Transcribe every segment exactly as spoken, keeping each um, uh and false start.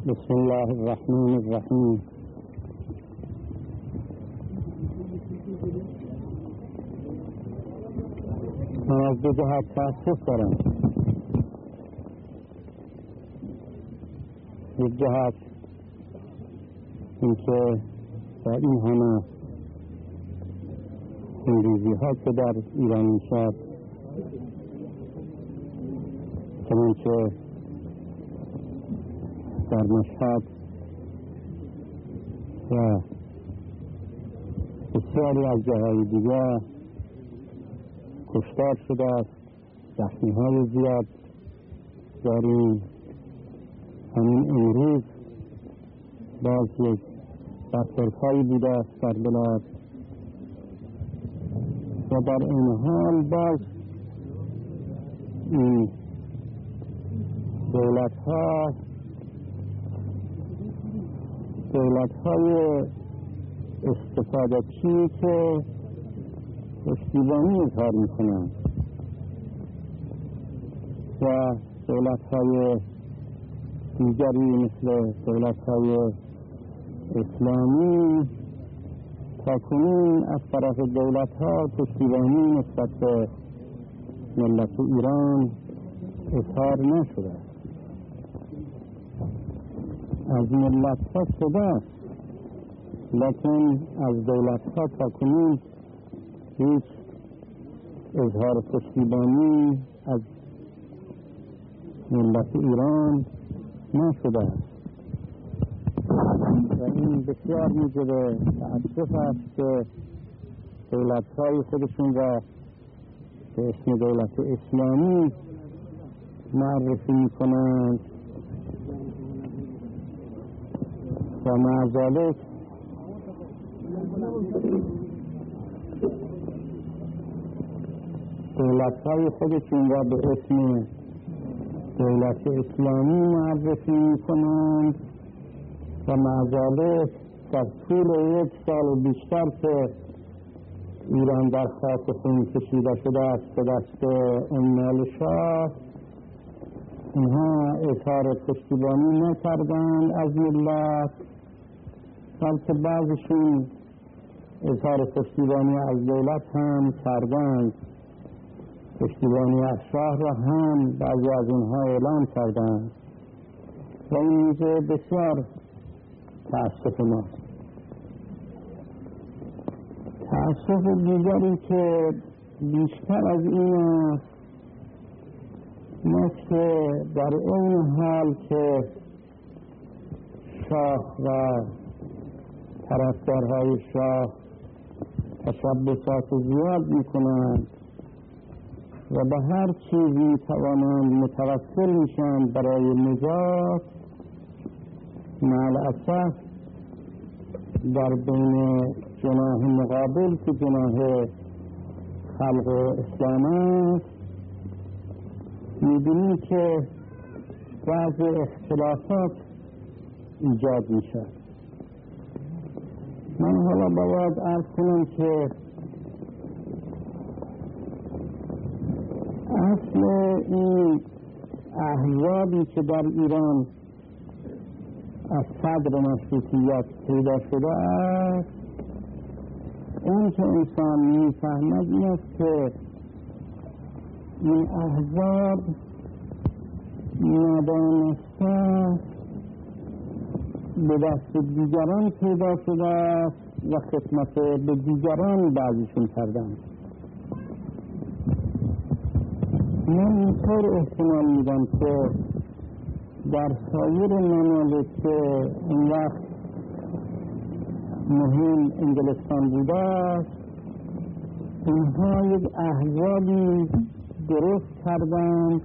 بسم الله الرحمن الرحیم. من از دو جهت تأسف دارم. یک جهت اینکه در این همه خونریزی ها که در ایران میشد، چنانچه در مشهد و بسیاری از جاهای دیگر کشتار شده است، زخمی های زیاد داریم. همین امروز باز یک برخوردهایی بوده است در بلاد و در این حال باز این دولت ها دولت های استفاده‌چی که پشتیبانی اظهار می کنند و دولت های دیگری مثل دولت های اسلامی تاکنون از طرف دولت ها پشتیبانی نسبت به ملت ایران اظهار نشده. از ملت ها شده است، لیکن از دولت ها تاکنون هیچ اظهار پشتیبانی از ملت ایران نشده است و این بسیار موجب تأسف است که دولت های خودشون را به اسم دولت اسلامی معرفی می کنند و مع ذلک دولت های خودشون را به اسم دولت اسلامی معرفی می کنند و مع ذلک در طول یک سال بیشتر که ایران در خاک خون کشیده شده است به دست عمال شاه، اینها اظهار پشتیبانی نکردند از ملت، بلکه بعضشون اظهار پشتیبانی از دولت هم کردند. پشتیبانی از شاه را هم بعضی از اینها اعلام کردند و این موضوع بسیار تأسف ماست. تأسف دیگری که بیشتر از این است ما که در این حال که شاه و طرفدارهای شاه تشبسات زیاد میکنند و به هر چیزی توانند متوسل میشند برای نجات، مع الاسف در بین جناح مقابل که جناح خلق اسلام است میبینی که بعض اختلافات ایجاد میشد. من حالا باید عرض کنم که اصل این احزابی که در ایران از صدر مشروطیت پیدا شده است، اون که انسان میفهمد این است که این احزاب ندانسته به دست دیگران پیدا شده است و خدمت به دیگران بعضیشون کردند. من اینطور احتمال میدم که در سایر ممالک که اون وقت مهم انگلستان بوده است، اینها یک احزابی درست کردند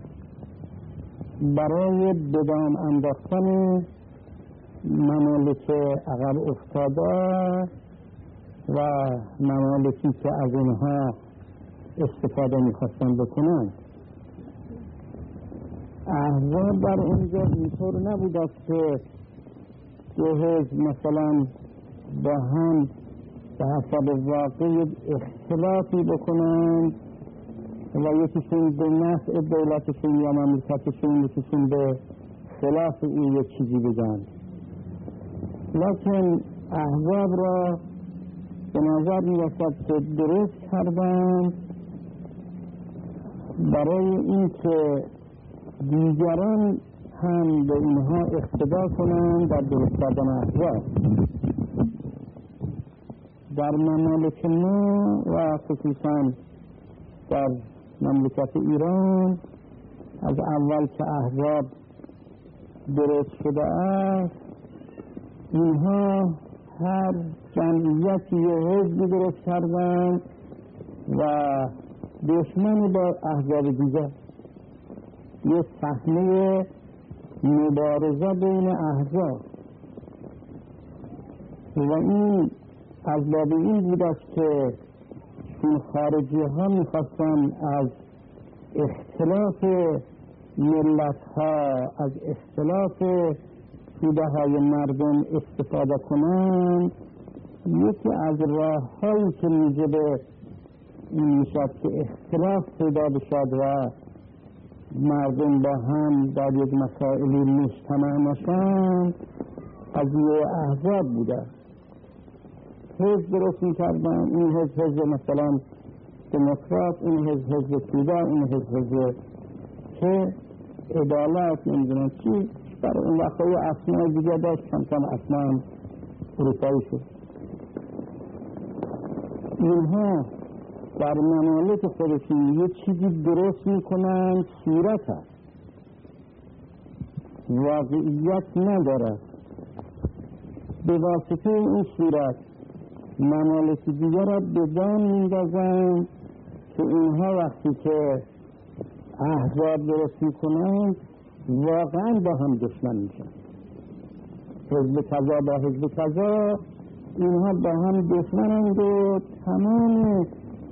برای بدام انداختن ممالک عقب افتاده و ممالکی که از اینها استفاده میخواستن بکنند. احزاب در اونجا اینطور نبود است که دو حزب مثلا با هم به حسب واقع اختلافی بکنند و یکیشون به نفع دولتشون یا مملکتشون، یکیشون به خلاف این یک چیزی بگن. لکن احزاب را به نظر می‌رسد که درست کردند برای اینکه دیگران هم به اینها اقتدا کنند در درست کردن احزاب. در ممالک ما و خصوصا در مملکت ایران از اول که احزاب درست شده است، اینها هر جمعیتی و حزبی درست کردند و دشمن با احزاب دیگر، یک صحنه مبارزه بین احزاب و این از باب این بود است که این خارجی ها میخواستن از اختلاف ملت ها، از اختلاف توده های مردم استفاده کنند. یکی از راه هایی که موجب این میشد که اختلاف پیدا بشد و مردم با هم در یک مسائلی مجتمع نشند، از یه احزاب بوده. حزب درست میکردن، این حزب حزب مثلا دموکرات، این حزب حزب توده، این حزب حزب که عدالت، نمیدونم چی، برای اون وقتا یه اسمای دیگه داشت، کم کم اسما هم اروپایی شد. اینها در ممالک خودشون یه چیزی درست میکنن، صورت هست، واقعیت ندارد. به واسطه این صورت ممالک دیگر را به جان میندازند که اینها وقتی که احزاب درست میکنند واقعا با هم دشمن میشن. حزب کذا با حزب کذا، اینها با هم دشمنند و تمام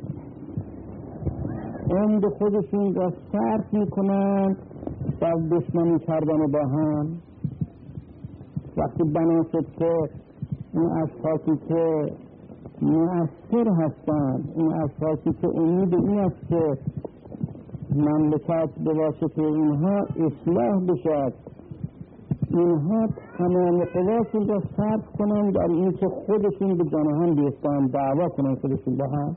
عمد خودشون را صرف میکنند در دشمنی کردن با هم. وقتی بنا شد که این اشخاصی که مؤثر هستند، این اشخاصی که امید این است که مملکت به واسطه اینها اصلاح بشد، اینها تمام قواشون را صرف کنند در این که خودشون به جان هم بیفتن، دعوا کنند خودشون با هم،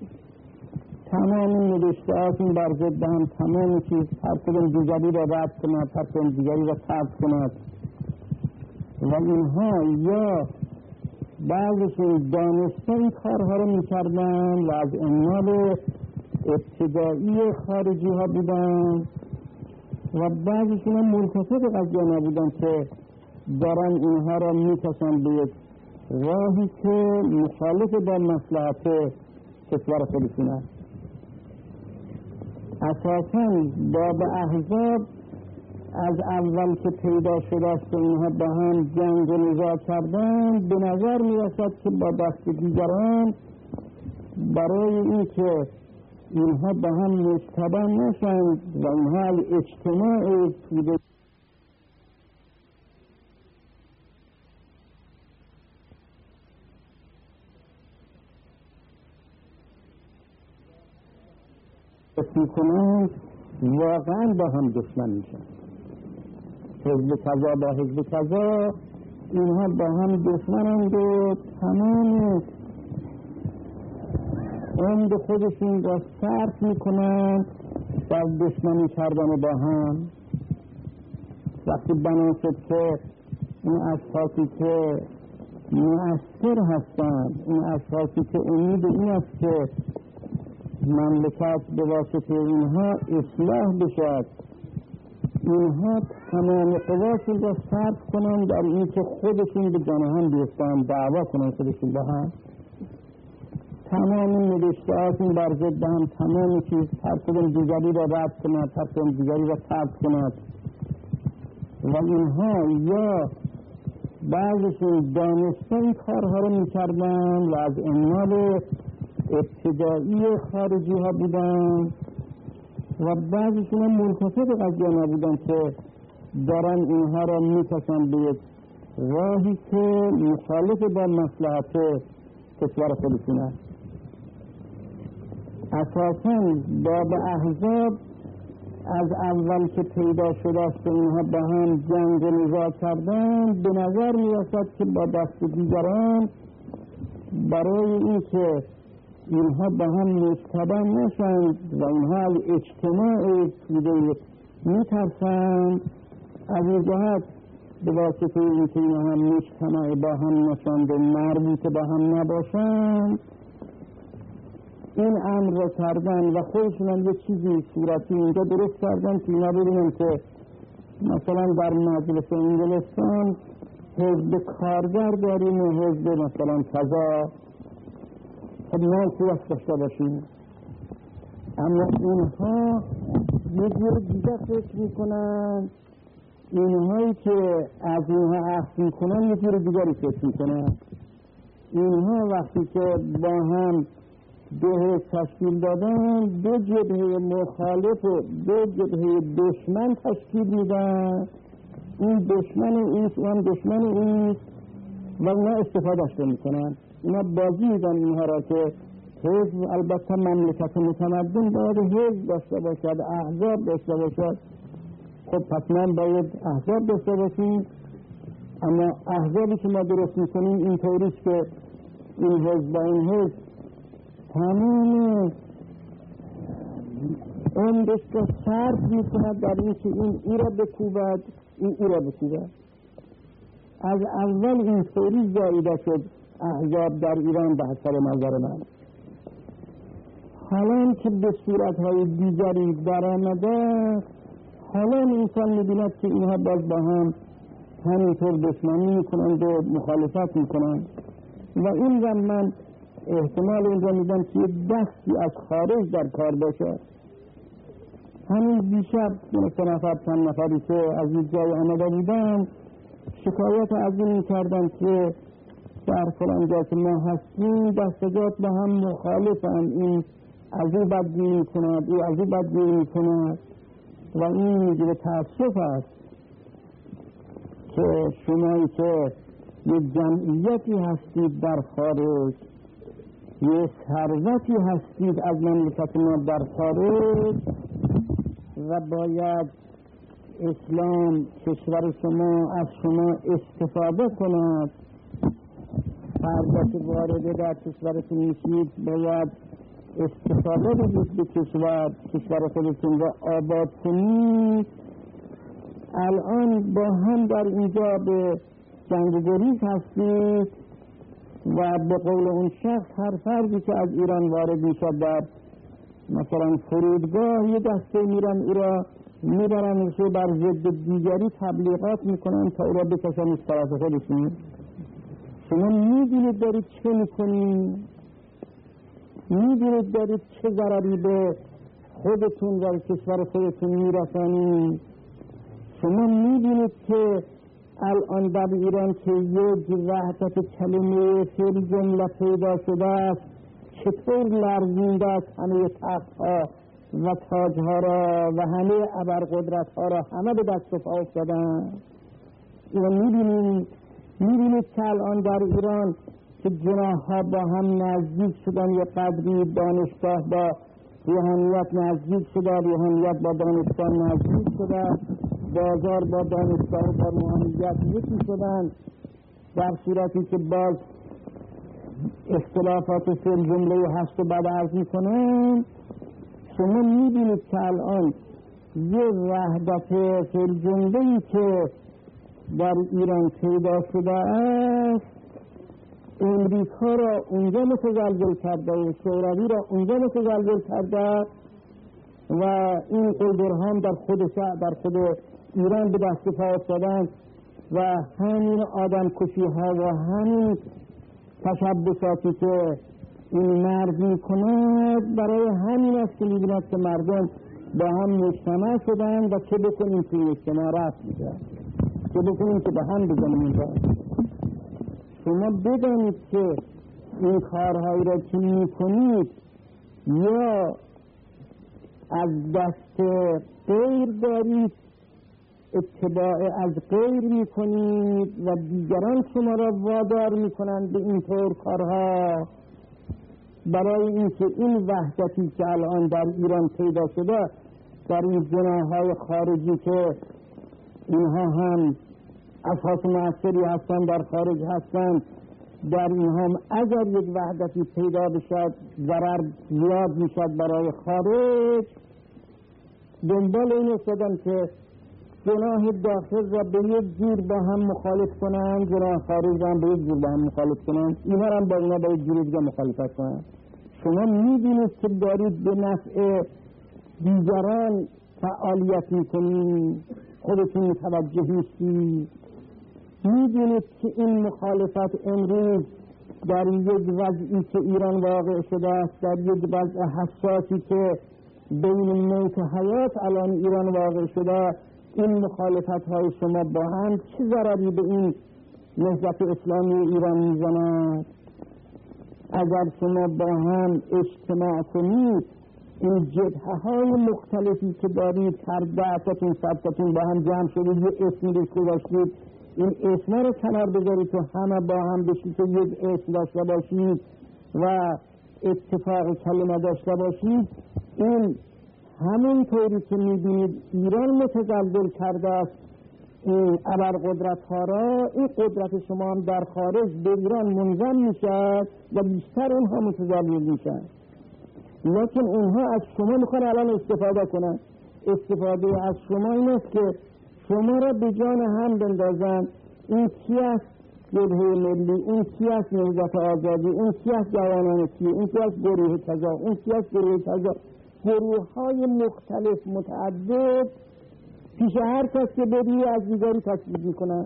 تمام نوشته‌هاشون بر ضد هم، تمام چیز هر کدوم دیگری را رد کند، هر کدوم دیگری را طرد کند. و اینها یا بعضشون دانسته این کارها رو میکردن و از اعمال ابتدایی خارجی ها بودن و بعضشون هم منتفق قضیه نبودن که دارن اینها را میکشن به یک راهی که مخالف با مصلحت کشور خودشون است. اساساً باب احزاب از اول که پیدا شده است و اینها با هم جنگ و نزاع کردن، به نظر می رسد که با دست دیگران برای این که اینها با هم مجتمع نشند و اینها اجتماع توده کنند، واقعا با هم دشمن میشن. حزب کذا با حزب کذا، اینها با هم دشمنند و تمام عمد خودشون را صرف میکنند در دشمنی کردن با هم. وقتی بنا شد که این اشخاصی که مؤثر هستند، این اشخاصی که امید این است که مملکت به واسطه اینها اصلاح بشد، اینها تمام قواشون را صرف کنند در این که خودشون به جان هم بیفتن، دعوا کنند خودشون با هم، تمام نوشته‌هاشون بر ضد هم، تمام چیز هر کدوم دیگری را رد کند، هر کدوم دیگری را طرد کند. و اینها یا بعضشون دانسته این کارها رو میکردن و از اعمال ابتدایی خارجی ها بودن و بعضیشون هم منتفق قضیه نبودن که دارن اینها را میکشن به یک راهی که مخالف با مصلحت کشور خودشون است. اساساً باب احزاب از اول که پیدا شده است و اینها با هم جنگ و نزاع کردن، به نظر می‌رسد که با دست دیگران برای اینکه اینها با هم مجتمع نشند و اینها از اجتماع توده میترسند، از این جهت به واسطه اینکه اینها هم مجتمع با هم نشند و مربوط به هم نباشند این امر را کردن و خودشون هم یه چیزی صورتی اینجا درست کردن که اینا ببینن که مثلا در مجلس انگلستان حزب کارگر داریم و حزب مثلا فضا، خب ما خوب داشته باشیم، اما اینها یه جور دیگه فکر میکنن، اینهایی که از اینها عهد میکنن یه جور دیگری فکر میکنن. اینها وقتی که با هم دو حزب تشکیل دادن، دو جبهه مخالف و دو جبهه دشمن تشکیل میدن، این دشمن اینست و هم دشمن اینست و اینا استفادهش میکنن. اینا بازی میدن اینها را که حزب البته مملکت متمدن باید حزب داشته باشد، احزاب داشته باشد. خب پس من باید احزاب داشته باشیم، اما احزابی که ما درست میکنیم این طوریست که این حزب و این حزب تمام عمرش را صرف میکند در این که این ای را بکوبد، این ای را بکوبد. از اول این طوری زایده شد احزاب در ایران به حسب نظر من. حالا که به صورتهای دیگری در آمده، حالا انسان می‌بیند که اینها باز با هم همینطور دشمنی میکنند و مخالفت میکنند و این زمان من احتمال این را میدم که دستی از خارج در کار باشه. همین دیشب سه نفر چند نفری که از این جای آمده بودن شکایت از این کردن که در فلان جا که ما هستیم دستجات با هم مخالفند، این از او بدبینی کند، او از او بدبینی کند و این میگه تأسف است که شمایی که یک جمعیتی هستید در خارج، یک ثروتی هستید از مملکت ما در خارج و باید اسلام کشور شما از شما استفاده کند. فردا که وارد در کشورتون میشید باید استفاده بدید به کشور کشور خودتون را آباد کنید. الان با هم در اینجا به جنگ و گریز هستید و به قول اون شخص هر فردی که از ایران وارد میشد در مثلا فرودگاه یه دسته میرن او را میبرن و بر ضد دیگری تبلیغات میکنن تا او را بکشن از طرف خودشون. شما میدونید دارید چه میکنید؟ میدونید دارید چه ضرری به خودتون و کشور خودتون میرسانید؟ شما میدونید که الان در ایران که یک وحدت کلمه فعل جمله پیدا شده است چطور لرزیده است همه تخت‌ها و تاج‌ها را و همه ابرقدرت‌ها را همه به دست و پا افتادن. اینو میبینید میبینید که الان در ایران که جناح‌ها با هم نزدیک شدن، یه قدری دانشگاه با روحانیت نزدیک شده، روحانیت با دانشگاه نزدیک شده، بازار با دانشگاه با روحانیت یکی شدن، در صورتی که باز اختلافات فعل جمله هست و بعد عرض میکنن. شما میبینید که الان یه وحدت فعل جمله‌ای که در ایران پیدا شده است امریکا را اونجا متزلزل کرده و شوروی را اونجا متزلزل کرده و این قلدرها در خود در خود ایران به دست پا افتادن و همین آدم کشی ها و همین تشبساتی که این مرد می کند برای همین است که می بیند که مردم با هم مجتمع شدن و چه بکنیم که اجتماع رفت میشه، چه بکنیم که با هم بزنیم اینجا. شما بدانید که این کارهایی را که می کنید یا از دست غیر دارید، اتباع از غیر می کنید و دیگران شما را وادار می کنند به این طور کارها برای اینکه این وحدتی که الان در ایران پیدا شده در این جناح‌های خارجی که اینها هم اساس مؤثری هستند، در خارج هستند، در اینها هم اگر یک وحدتی پیدا بشد ضرر زیاد میشد برای خارج. دنبال این افتادن که جناح داخل را به یک جور با هم مخالف کنند، جناح خارج را به یک جور با هم مخالف کنند، اینها را با اینا به یک جور دیگه مخالفت کنند. شما می‌بینید که دارید به نفع دیگران فعالیت می‌کنید، خودتون متوجه نیستید. می‌بینید که این مخالفت امروز در یک وضعی که ایران واقع شده است، در یک وضع حساسی که بین موت و حیات الان ایران واقع شده، این مخالفت‌های شما با هم چه ضرری به این نهضت اسلامی ایران می‌زند؟ اگر شما با هم اجتماع کنید، این جبهه‌های مختلفی که دارید، هر دهتاتون صدتاتون با هم جمع شدید، یک اسمی رو گذاشتید، این اسما رو کنار بذارید و همه با هم بشید که یک اسم داشته باشید و اتفاق کلمه داشته باشید. این همون طوری که می‌بینید ایران متزلزل کرده است این ابرقدرت ها را، این قدرت شما هم در خارج به ایران منضم میشد و بیشتر اونها متزلزل میشن. لیکن اونها از شما میخوان الان استفاده کنن. استفاده از شما این است که شما را به جان هم بندازن. این کی است جبهه ملی، این کی است نهضت آزادی، این کی است جوانان کی، این کی است گروه کذا، این کی است گروه کذا. گروه های مختلف متعدد پیش هر کس که بدی از دیگری تصویب میکنن.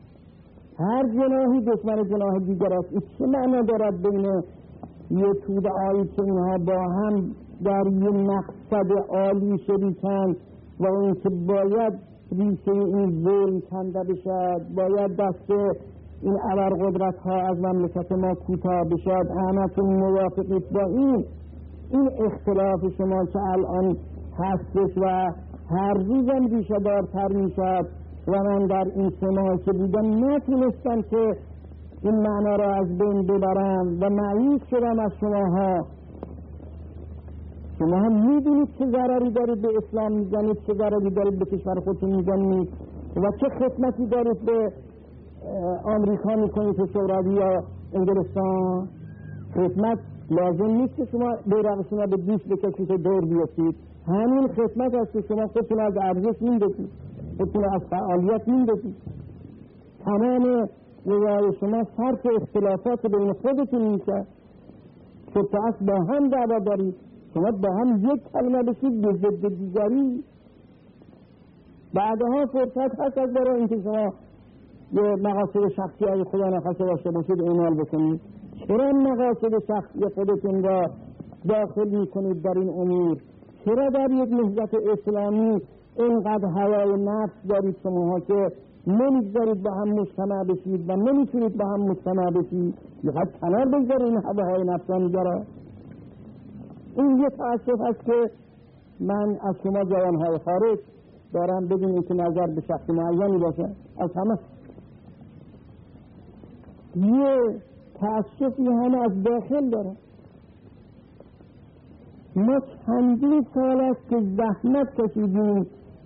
هر جناحی دشمن جناح دیگر است. این چه معنا دارد بین یه توده آیی که اینها با هم در یه مقصد عالی شریکند و این که باید ریشه این ظلم کنده بشد، باید دست این ابرقدرت ها از مملکت ما کوتاه بشد. همتون موافقید با این این اختلاف شما که الان هستش و هر روزم ریشه دارتر میشد و من در این سه که بودم نتونستم که این معنا را از بین ببرم و مایوس شدم از شماها. شما هم میدونید چه ضرری دارید به اسلام میزنید، چه ضرری دارید به کشور خودتون میزنید و چه خدمتی دارید به آمریکا میکنید، به شوروی یا انگلستان. خدمت لازم نیست که شما بیرق شما به دوش بکشید و دور بیفتید. همین خدمت است که شما خودتون از ارزش میندازید، خودتون از فعالیت میندازید. تمام نگاه شما صرف اختلافات بین خودتون میشه که تا با هم دعوا دارید. شما با هم یک کلمه بشید به ضد دیگری. بعدها فرصت هست از برای اینکه شما یه مقاصد شخصی های خدا نخواسته داشته باشید اعمال بکنید. چرا مقاصد شخصی خودتون را داخل میکنید در این امور؟ چرا در یک نهضت اسلامی اینقدر هوای نفس دارید شماها که نمیگذارید با هم مجتمع بشید و نمیتونید با هم مجتمع بشید؟ میخواد کنار بگذارید این هوای نفسانی داره. این یه تأسف هست که من از شما جوانهای خارج دارم بدون که نظر به شخص معینی باشه. از همه یه تأسفی همه از داخل داره. ما چندین سال است که زحمت کشیدیم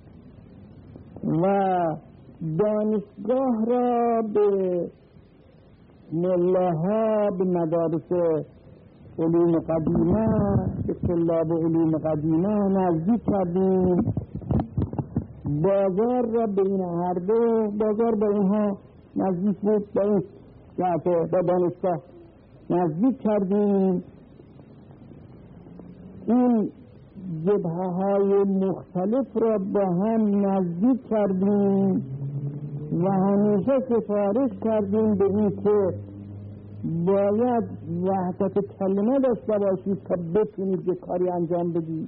و دانشگاه را به ملاها، به مدارس علوم قدیمه، به طلاب علوم قدیمه نزدیک کردیم. بازار را به این هر دو بازار با اینها نزدیک بود، با این با دانشگاه نزدیک کردیم. این جبهه های مختلف را با هم نزدیک کردیم و همیشه سفارش کردیم به این که باید وحدت کلمه داشته باشید تا بتونید یک کاری انجام بدید.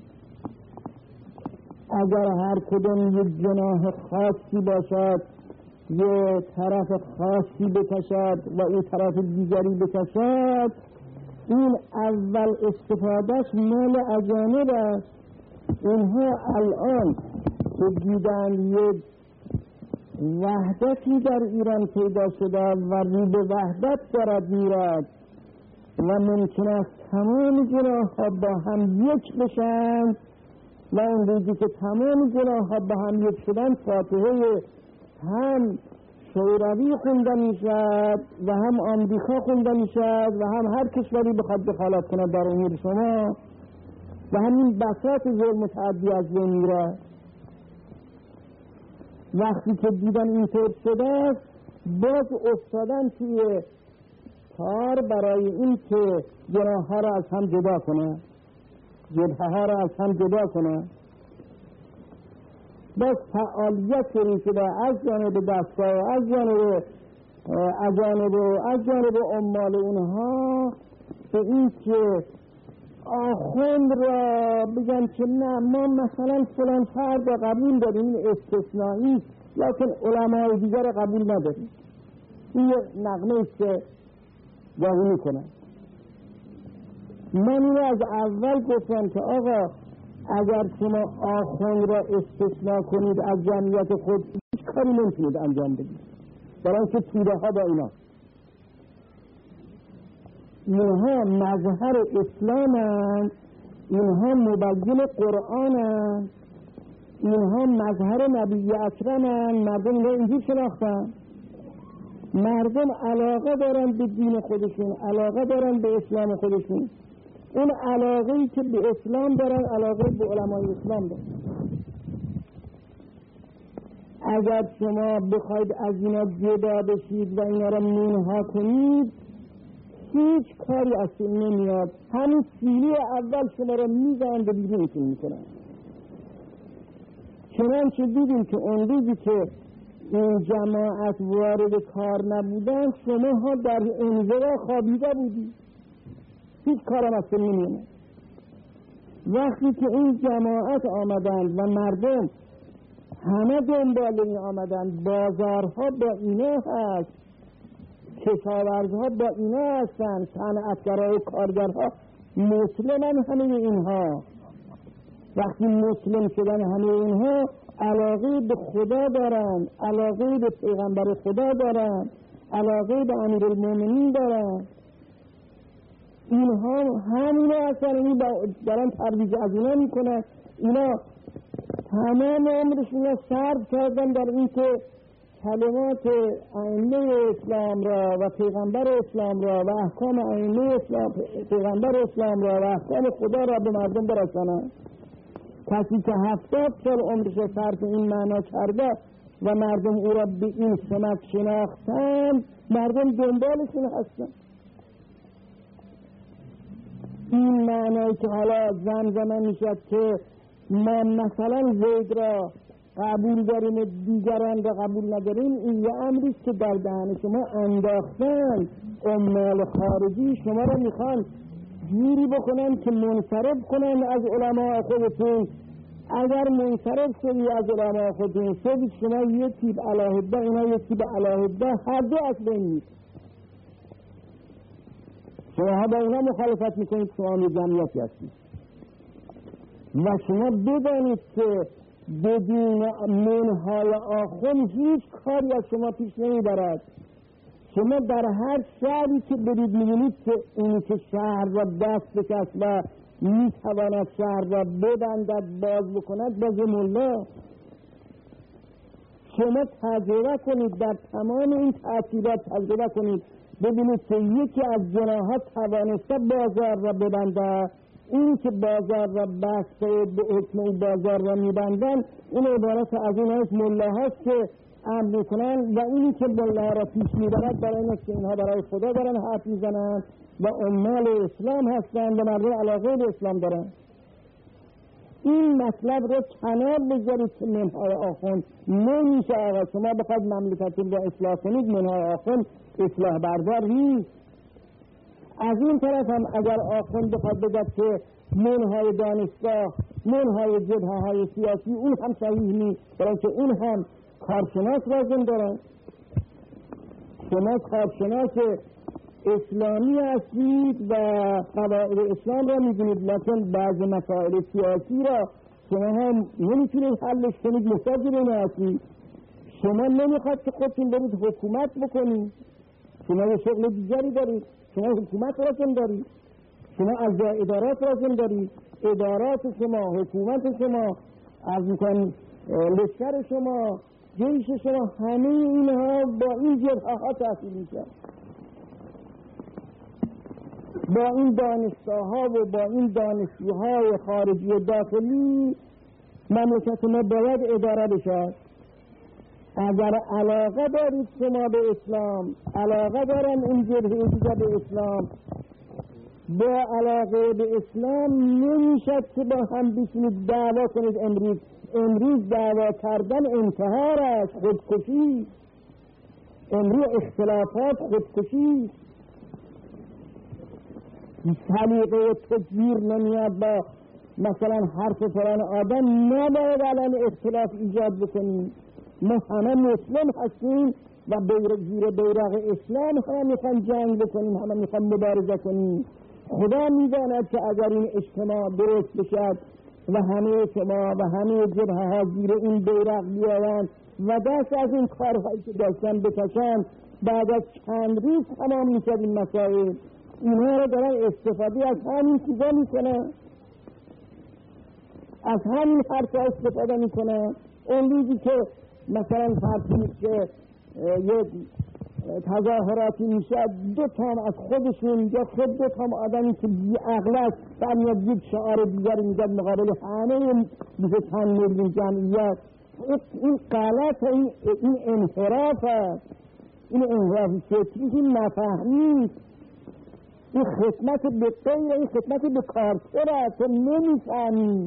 اگر هر کدوم یک جناح خاصی باشد، یه طرف خاصی بکشد و این طرف دیگری بکشد، این اول استفادهش مال اجانب است. اینها الان که دیدن یک وحدتی در ایران پیدا شده و رو به وحدت دارد میرد و ممکن است تمام جناح ها با هم یک بشن و اون روزی که تمام گناه ها به هم یک شدن فاتحه هم شوروی خونده میشد و هم آمریکا خونده میشد و هم هر کشوری بخواد دخالت کنه در امور شما و همین بساط ظلم و تعدی از بین میره. وقتی که دیدن اینطور شده است باز افتادن توی کار برای این که گناه ها را از هم جدا کنه، جبهه ها را از هم جدا کنه. باز فعالیت شروع شده از جانب دستگاه، از جانب از جانب از جانب عمال اونها به این که آخوند را بگن که نه ما مثلا فلان فرد را قبول داریم، این استثنایی، لیکن علمای دیگر را قبول نداریم. این یه نغمه است که واقعی میکنن. من این از اول گفتم که آقا اگر شما آخوند را استثناء کنید از جمعیت خود هیچ کاری نمیتونید انجام بدید، برای اینکه توده ها با اینا اینها مظهر اسلامند، اینها مبین قرآنند، اینها مظهر نبی اکرمند. مردم اینها اینجور شناختن. مردم علاقه دارن به دین خودشون، علاقه دارن به اسلام خودشون. اون علاقه‌ای که به اسلام دارن علاقه به علمای اسلام دارن. اگر شما بخواید از اینا جدا بشید و اینا را منها کنید هیچ کاری از این نمیاد. همین سیلی اول شما را میزنند و بیرونتون میکنن. چنانچه دیدیم که اون روزی که این جماعت وارد کار نبودن شما ها در انزوا خوابیده بودید، هیچ کارم از این نمیاد. وقتی که این جماعت آمدند و مردم همه دنبال این آمدند، بازارها با اینا هست، کشاورزها با اینا هستند، صنعتگرها و کارگرها مسلمن. همه اینها وقتی مسلم شدن همه اینها علاقه به خدا دارن، علاقه به پیغمبر خدا دارن، علاقه به امیرالمومنین دارن. اینها همینا اصلا این دارن ترویج از اینا میکنن. اینا تمام عمرشون را صرف کردن در این که کلمات ائمه اسلام را و پیغمبر اسلام را و احکام ائمه اسلام پیغمبر اسلام را و احکام خدا را به مردم برسانند. کسی که هفتاد سال عمرش را صرف این معنا کرده و مردم او را به این سمت شناختند، مردم دنبالشون هستند. این معنی که حالا زمزمه میشد که ما مثلا زید را قبول داریم و دیگران را قبول نداریم، این یه امریست که در دهن شما انداختن. عمال خارجی شما را میخوان جوری بکنن که منصرف کنن از علماء خودتون. اگر منصرف شدی از علماء خودتون شدید شما یک تیپ علاهده، اینا یک تیپ علاهده، هر دو از بین نیست. شما ها با اینا مخالفت میکنید، شما یه جمعیتی هستید و شما بدانید که بدون منهای آخوند هیچ کاری از شما پیش نمیبرد. شما در هر شهری که برید میبینید که اینی که شهر را دست بکست و میتواند شهر را ببندد، باز بکند، باز مولا. شما تجربه کنید، در تمام این تأثیرات تجربه کنید، ببینید که یکی از جناها توانسته بازار را ببنده. این که بازار را بسته به حکم بازار را میبندن، این عبارت از این هست ملاهاست که امر میکنن و اینی که ملاها را پیش میبرد برای این است که اینها برای خدا دارن حرف میزنن و عمال اسلام هستند و مردم علاقه به اسلام دارن. این مطلب را کنار بگذارید که منهای آخوند نمیشه. آقا شما بخواید مملکتون را اصلاح کنید، منهای آخوند اصلاح بردار نیست. از این طرف هم اگر آخوند بخواد بگد که منهای دانشگاه، منهای جبهه های سیاسی، اون هم صحیح نیست، برای که اون هم کارشناس لازم دارن. شما کارشناس اسلامی هستید و قواعد اسلام را میدونید، لیکن بعض مسائل سیاسی را شما هم نمیتونید حلش کنید، محتاج به اینا هستید. شما نمیخواد که خودتون برید حکومت بکنید، شما یه شغل دیگری دارید، شما حکومت لازم دارید، شما از ادارات لازم دارید. ادارات شما، حکومت شما، از میکنم لشکر شما، جیش شما، همه اینها با این جبهه ها تحصیل میشه، با این دانشگاه‌ها و با این دانشجوهای خارجی و داخلی مملکت ما باید اداره بشه. اگر علاقه دارید شما به اسلام، علاقه دارن این جبهه دیگه به اسلام، با علاقه به اسلام نمیشد که با هم بشینید دعوا کنید. امروز امروز دعوا کردن انتحار است، خودکشی. امروز اختلافات خودکشی. سلیقه و تجویر نمیاد با مثلا حرف فلان آدم، نباید الان اختلاف ایجاد بکنیم. ما همه مسلم هستیم و بیر زیر بیرق اسلام همه میخوان جنگ بکنیم، همه میخوان مبارزه کنیم. خدا میداند که اگر این اجتماع درست بشد و همه شما و همه جبهه ها زیر این بیرق بیایند و دست از این کارهایی که داشتن بکشن، بعد از چند روز تمام میشد این مسائل. اینها رو دارن استفاده از همین چیزا میکنن، از همین حرفا استفاده میکنن. اون روزی که مثلا فرض که یک تظاهراتی میشه، دو تام از خودشون یا خود دو تام آدمی که بی عقل است برمیاد یک شعار دیگری میزد مقابل همه بیشه چند میلیون جمعیت. این غلط، این این انحراف است، این انحراف فکری، این نفهمی، این خدمت به غیر، این خدمت به کارتر است. تو نمیفهمی.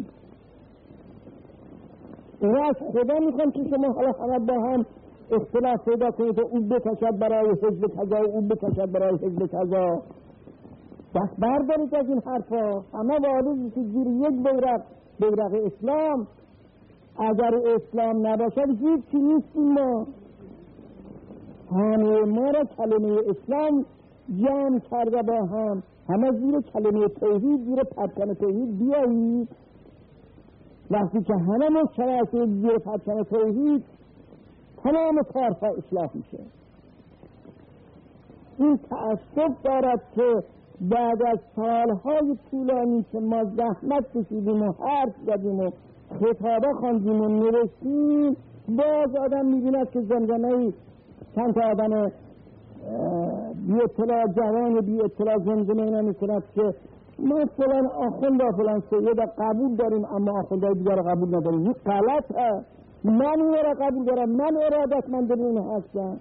این از خدا میخوام که شما حالا همه با هم اختلاف پیدا کنید و او بکشد برای حزب کذا و او بکشد برای حزب کذا. دست بردارید از این حرفا. همه وارد که زیر یک بیرق، بیرق اسلام. اگر اسلام نباشد هیچی نیستیم ما. همه ما را کلمه اسلام جمع کرده با هم. همه زیر کلمه توحید، زیر پرچم توحید بیایید. وقتی که همه مشترک زیر پرچم توحید، تمام کارها اصلاح میشه. این تأسف دارد که بعد از سالهای طولانی که ما زحمت کشیدیم و حرف زدیم و خطابه خواندیم و نوشتیم، باز آدم میبیند که زمزمه‌ای چند تا آدم بی اطلاع، جوان بی اطلاع زمزمه اینا میکند که ما فلان آخوند و فلان سید قبول داریم اما آخوندهای دیگر قبول نداریم. این غلط هست. من این را قبول دارم، من ارادتمند این هستم.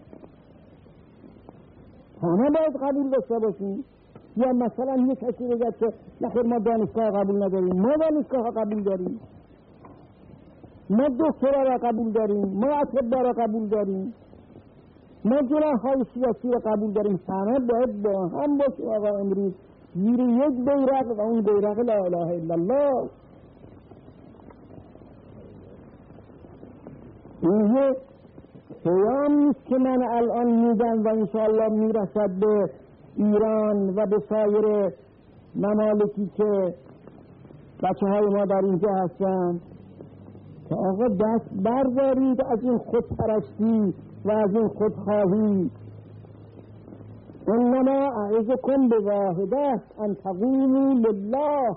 همه باید قبول داشته باشیم. یا مثلا یک کسی بگه که نخیر ما دانشگاه قبول نداریم. ما دانشگاه قبول داریم، ما دکترا را قبول داریم، ما اطباء را قبول داریم، ما جناح‌های سیاسی را قبول داریم. همه باید با هم باشیم. آقا امروز زیر یک بیرق و اون بیرق لا اله الا الله. این یک پیام نیست که من الان میدم و انشاءالله میرسد به ایران و به سایر ممالکی که بچه های ما در اینجا هستن که آقا دست بردارید از این خودپرستی و از این خودخواهی. انما اعظکم بواحده ان تقوموا لله.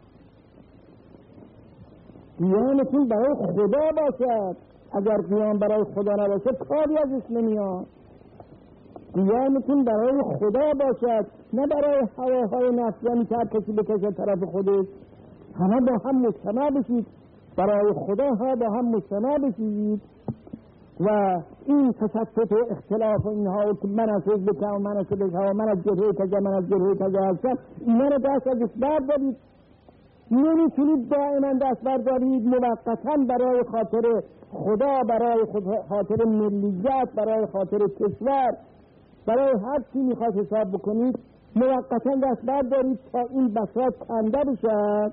قیامتون برای خدا باشد. اگر قیام برای خدا نباشد کاری ازش نمیاد. قیامتون برای خدا باشد، نه برای هواهای نفسانی که هر کسی بکشه طرف خودش. همه با هم مجتمع بشید، برای خدا ها با هم مجتمع بشید و این تشتت و اختلاف و اینها که من از حزب که و من از حزب که و من از جبهه کجا من از جبهه کجا هستم، اینا رو دست ازش بردارید. نمیتونید دائما دست بردارید موقتا برای خاطر خدا، برای خاطر ملیت، برای خاطر کشور، برای هر چی میخواد حساب بکنید موقتا دست بردارید تا این بساط کنده بشد.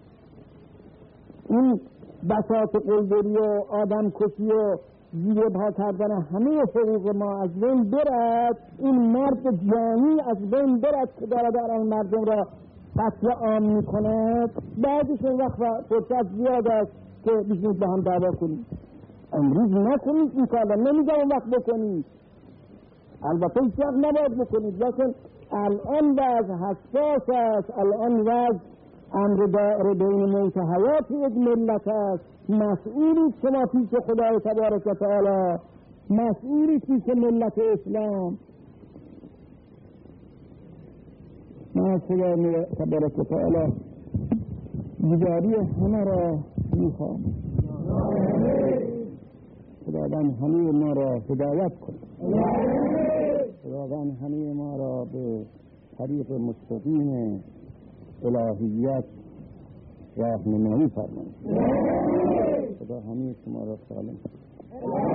این بساط قلدری و آدم کشی و زیر پا کردن همه حقوق ما از بین برد. این مرد جانی از بین برد که داره در آن مردم را قتل عام میکند. بعدش این وقت فرصت زیاد است که بشنید با هم دعوا کنید. امروز نکنید این کار، نمیگم اون وقت بکنید، البته هیچ وقت نباید بکنید، لیکن الان وضع حساس است، الان وضع امر دائر بین موت حیات یک ملت است. مسئولی شما پیش خدای تبارک و تعالی، مسئولی پیش ملت اسلام. من از خدای تبارک و تعالی بیداری همه را میخوام. خداوند همه ما را هدایت کن. خداوند همه ما را به طریق مستقیم الهیت راهنمایی فرماید. خدا همه شما را سالم